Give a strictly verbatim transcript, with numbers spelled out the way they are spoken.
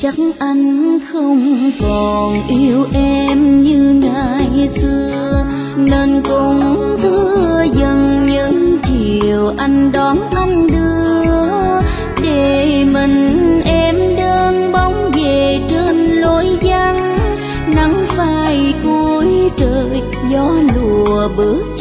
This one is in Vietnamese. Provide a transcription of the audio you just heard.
Chắc anh không còn yêu em như ngày xưa, nên cũng thưa dần những chiều anh đón anh đưa, để mình em đơn bóng về trên lối vắng. Nắng phai cuối trời, gió lùa bước